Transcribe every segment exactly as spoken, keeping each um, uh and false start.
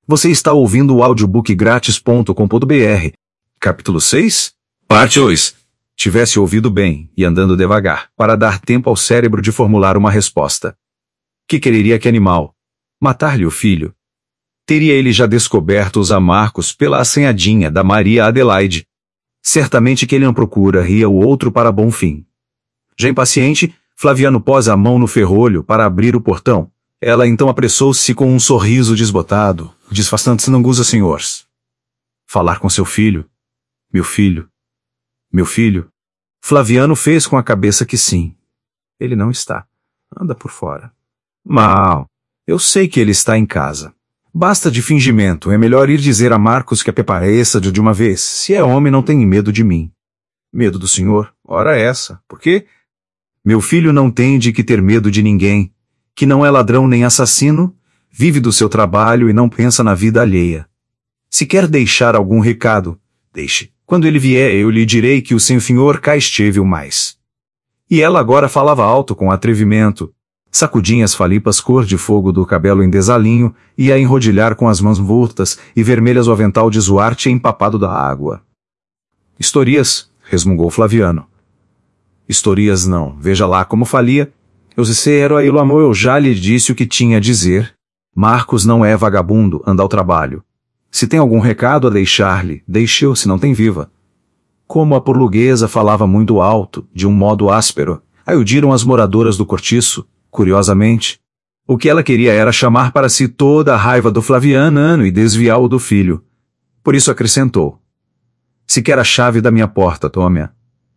Você está ouvindo o audiobook grátis ponto com ponto br. Capítulo seis? Parte dois. Tivesse ouvido bem, e andando devagar, para dar tempo ao cérebro de formular uma resposta. Que quereria que animal? Matar-lhe o filho? Teria ele já descoberto os amarcos pela assanhadinha da Maria Adelaide? Certamente que ele não procuraria o outro para bom fim. Já impaciente, Flaviano pôs a mão no ferrolho para abrir o portão. Ela então apressou-se com um sorriso desbotado, disfarçando-se não goza senhores. Falar com seu filho? Meu filho? Meu filho? Flaviano fez com a cabeça que sim. Ele não está. Anda por fora. Mal. Eu sei que ele está em casa. Basta de fingimento. É melhor ir dizer a Marcos que apareça de uma vez. Se é homem, não tem medo de mim. Medo do senhor? Ora essa. Por quê? Meu filho não tem de que ter medo de ninguém. Que não é ladrão nem assassino, vive do seu trabalho e não pensa na vida alheia. Se quer deixar algum recado, deixe. Quando ele vier, eu lhe direi que o senhor cá esteve o mais. E ela agora falava alto com atrevimento, sacudinha as falipas cor de fogo do cabelo em desalinho e a enrodilhar com as mãos voltas e vermelhas o avental de Zuarte empapado da água. Historias, resmungou Flaviano. Historias não, veja lá como falia. Eu zero aí o amor, eu já lhe disse o que tinha a dizer. Marcos não é vagabundo, anda ao trabalho. Se tem algum recado a deixar-lhe, deixe-o, se não tem viva. Como a portuguesa falava muito alto, de um modo áspero, aludiram as moradoras do cortiço, curiosamente. O que ela queria era chamar para si toda a raiva do Flaviano e desviá-o do filho. Por isso acrescentou. Se quer a chave da minha porta, tome-a.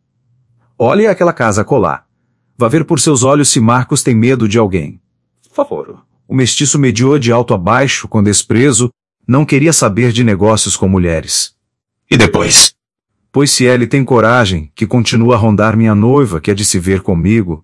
Olhe aquela casa colar. Vá ver por seus olhos se Marcos tem medo de alguém. Por favor. O mestiço mediou de alto a baixo, com desprezo, não queria saber de negócios com mulheres. E depois? Pois se ele tem coragem, que continua a rondar minha noiva, que é de se ver comigo.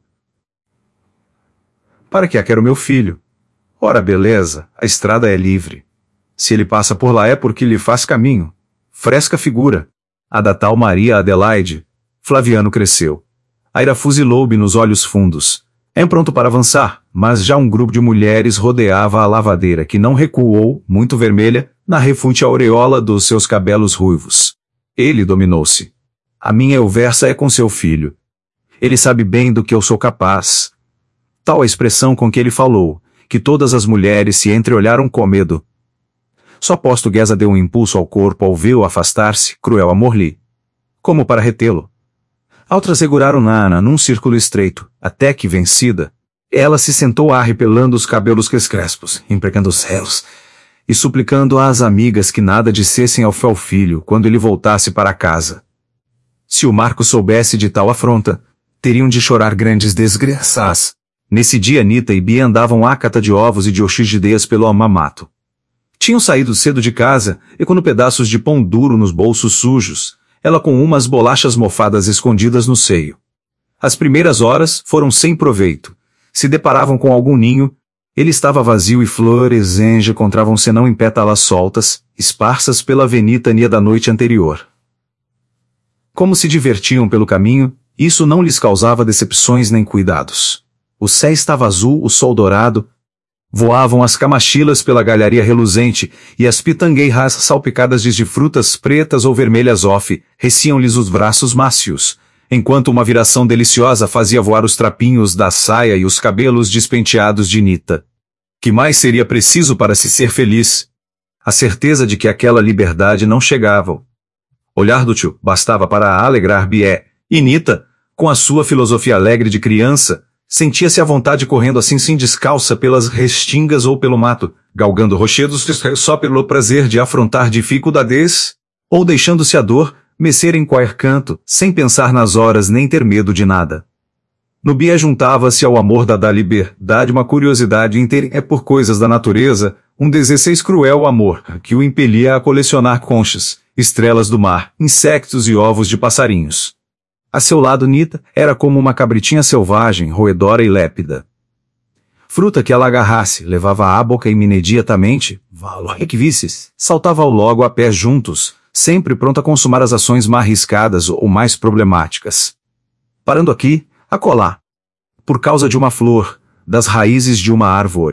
Para que a quero meu filho? Ora, beleza, a estrada é livre. Se ele passa por lá é porque lhe faz caminho. Fresca figura. A da tal Maria Adelaide. Flaviano cresceu. Aira fuzilou-me nos olhos fundos. É pronto para avançar, mas já um grupo de mulheres rodeava a lavadeira que não recuou, muito vermelha, na refunte aureola dos seus cabelos ruivos. Ele dominou-se. A minha euversa é com seu filho. Ele sabe bem do que eu sou capaz. Tal a expressão com que ele falou, que todas as mulheres se entreolharam com medo. Só Portuguesa deu um impulso ao corpo ao vê-o afastar-se, cruel amor-lhe. Como para retê-lo. Outras seguraram Nana num círculo estreito, até que, vencida, ela se sentou arrepelando os cabelos crespos, empregando os céus, e suplicando às amigas que nada dissessem ao fel filho quando ele voltasse para casa. Se o Marcos soubesse de tal afronta, teriam de chorar grandes desgraças. Nesse dia Anita e Bia andavam ácata de ovos e de orquídeas pelo amamato. Tinham saído cedo de casa, e com pedaços de pão duro nos bolsos sujos, ela com umas bolachas mofadas escondidas no seio. As primeiras horas foram sem proveito. Se deparavam com algum ninho, ele estava vazio e flores encontravam senão em pétalas soltas, esparsas pela venitania da noite anterior. Como se divertiam pelo caminho, isso não lhes causava decepções nem cuidados. O céu estava azul, o sol dourado. Voavam as camachilas pela galharia reluzente, e as pitangueiras salpicadas de frutas pretas ou vermelhas off, reciam-lhes os braços mácios, enquanto uma viração deliciosa fazia voar os trapinhos da saia e os cabelos despenteados de Nita. Que mais seria preciso para se ser feliz? A certeza de que aquela liberdade não chegava. Olhar do tio bastava para alegrar Bié, e Nita, com a sua filosofia alegre de criança, sentia-se à vontade correndo assim sem descalça pelas restingas ou pelo mato, galgando rochedos só pelo prazer de afrontar dificuldades, ou deixando-se a dor mecer em qualquer canto, sem pensar nas horas nem ter medo de nada. No Bia juntava-se ao amor da da liberdade uma curiosidade inteira é por coisas da natureza, um dezesseis cruel amor, que o impelia a colecionar conchas, estrelas do mar, insectos e ovos de passarinhos. A seu lado Nita era como uma cabritinha selvagem, roedora e lépida. Fruta que ela agarrasse, levava à boca imediatamente, valor que visses, saltava-o logo a pé juntos, sempre pronta a consumar as ações mais arriscadas ou mais problemáticas. Parando aqui, acolá. Por causa de uma flor, das raízes de uma árvore,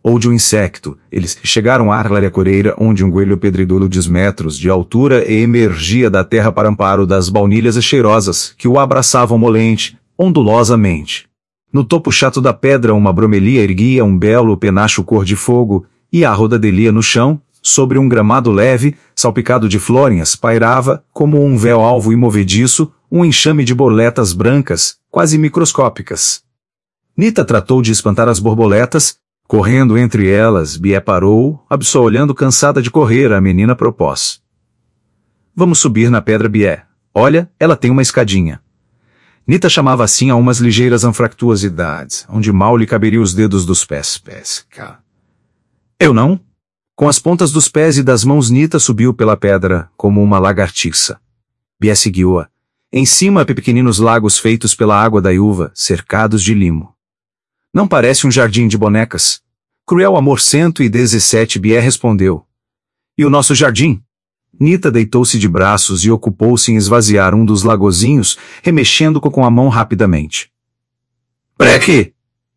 ou de um insecto. Eles chegaram à clarecoreira onde um coelho pedregoso de metros de altura e emergia da terra para amparo das baunilhas cheirosas que o abraçavam molente, ondulosamente. No topo chato da pedra uma bromelia erguia um belo penacho cor de fogo, e a rodadelia no chão, sobre um gramado leve, salpicado de florinhas, pairava, como um véu alvo e movediço, um enxame de borboletas brancas, quase microscópicas. Nita tratou de espantar as borboletas. Correndo entre elas, Bie parou, só olhando cansada de correr, a menina propôs. Vamos subir na pedra, Bie. Olha, ela tem uma escadinha. Nita chamava assim a umas ligeiras anfractuosidades, onde mal lhe caberiam os dedos dos pés. Pesca. Eu não? Com as pontas dos pés e das mãos Nita subiu pela pedra, como uma lagartiça. Bie seguiu-a. Em cima, pequeninos lagos feitos pela água da uva, cercados de limo. Não parece um jardim de bonecas? Cruel Amor cento e dezessete Bie respondeu. E o nosso jardim? Nita deitou-se de braços e ocupou-se em esvaziar um dos lagozinhos, remexendo-o com a mão rapidamente. Pra quê?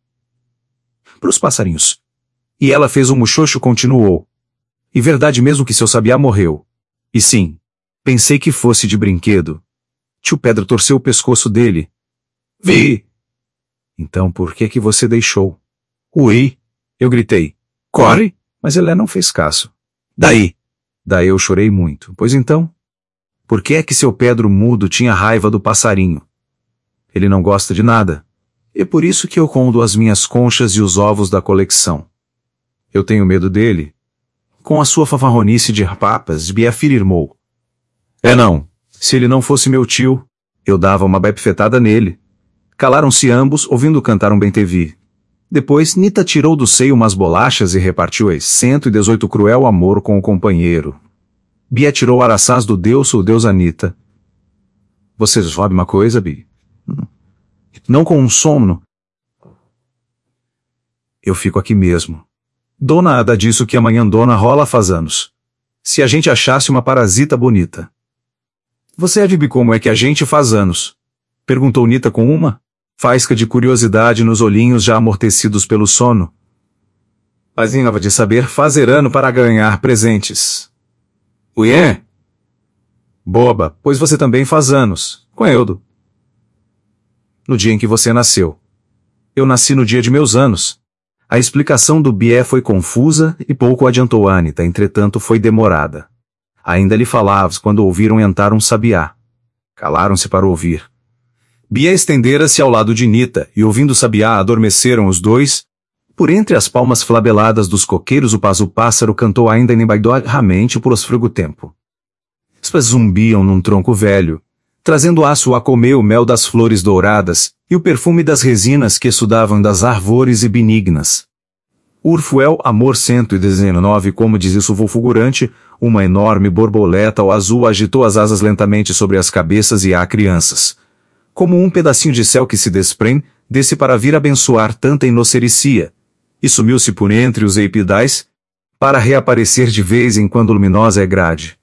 Pros passarinhos. E ela fez um muxoxo continuou. E verdade mesmo que seu sabiá morreu. E sim, pensei que fosse de brinquedo. Tio Pedro torceu o pescoço dele. Vi! Então por que que você deixou? Ui! Eu gritei. Corre! Mas ele não fez caso. Daí? Daí eu chorei muito. Pois então? Por que é que seu Pedro mudo tinha raiva do passarinho? Ele não gosta de nada. É por isso que eu condo as minhas conchas e os ovos da coleção. Eu tenho medo dele. Com a sua fanfarronice de papas, Bie afirmou. É não. Se ele não fosse meu tio, eu dava uma befetada nele. Calaram-se ambos, ouvindo cantar um bem-te-vi. Depois, Nita tirou do seio umas bolachas e repartiu as cento e dezoito cruel amor com o companheiro. Bie tirou araçás do Deus ou Deus Anita. Vocês sabem uma coisa, Bie? Não com um sono. Eu fico aqui mesmo. Dona Ada disse que amanhã Dona Rola faz anos. Se a gente achasse uma parasita bonita. Você adivinha como é que a gente faz anos? Perguntou Nita com uma faísca de curiosidade nos olhinhos já amortecidos pelo sono. Azinhava de saber fazer ano para ganhar presentes. Ué? Boba, pois você também faz anos. Com Eudo. No dia em que você nasceu. Eu nasci no dia de meus anos. A explicação do Bie foi confusa e pouco adiantou Anita, entretanto foi demorada. Ainda lhe falavas quando ouviram entrar um sabiá. Calaram-se para ouvir. Bie estendera-se ao lado de Nita, e ouvindo o sabiá adormeceram os dois. Por entre as palmas flabeladas dos coqueiros o paso pássaro cantou ainda inembaidoramente por osfrugo tempo. Espas zumbiam num tronco velho, trazendo aço a comer o mel das flores douradas, e o perfume das resinas que sudavam das árvores e benignas. Urfuel Amor cento e dezenove, como diz isso fulgurante, uma enorme borboleta ao azul agitou as asas lentamente sobre as cabeças e a crianças. Como um pedacinho de céu que se desprende, desce para vir abençoar tanta inocericia, e sumiu-se por entre os eipidais, para reaparecer de vez em quando luminosa e grade.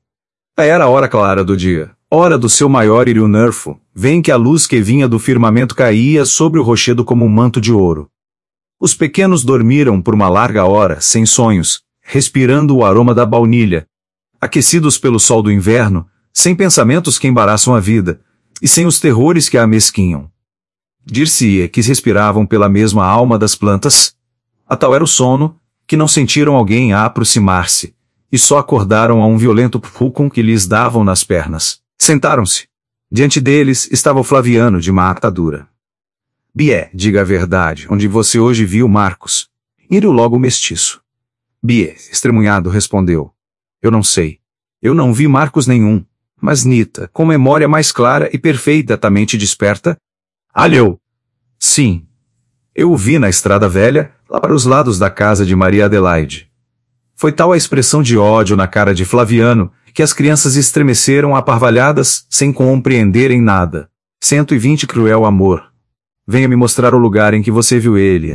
Era a hora clara do dia, hora do seu maior írio nerfo, vem que a luz que vinha do firmamento caía sobre o rochedo como um manto de ouro. Os pequenos dormiram por uma larga hora, sem sonhos, respirando o aroma da baunilha, aquecidos pelo sol do inverno, sem pensamentos que embaraçam a vida, e sem os terrores que a amesquinham. Dir-se-ia que respiravam pela mesma alma das plantas. A tal era o sono, que não sentiram alguém a aproximar-se, e só acordaram a um violento fulcrum que lhes davam nas pernas. Sentaram-se. Diante deles estava o Flaviano de uma atadura. Bie, diga a verdade, onde você hoje viu Marcos? Írio logo mestiço. Bie, estremunhado, respondeu. Eu não sei. Eu não vi Marcos nenhum. Mas Nita, com memória mais clara e perfeitamente desperta, alhou. Sim. Eu o vi na estrada velha, lá para os lados da casa de Maria Adelaide. Foi tal a expressão de ódio na cara de Flaviano, que as crianças estremeceram aparvalhadas, sem compreenderem nada. Cento e vinte cruel amor. Venha me mostrar o lugar em que você viu ele.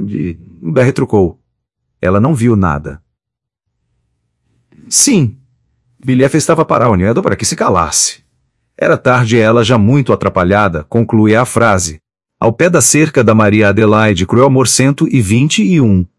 Bé retrucou. Ela não viu nada. Sim. Bilhef estava paranoiado para que se calasse. Era tarde e ela, já muito atrapalhada, concluía a frase. Ao pé da cerca da Maria Adelaide, cruel amor cento e vinte e um.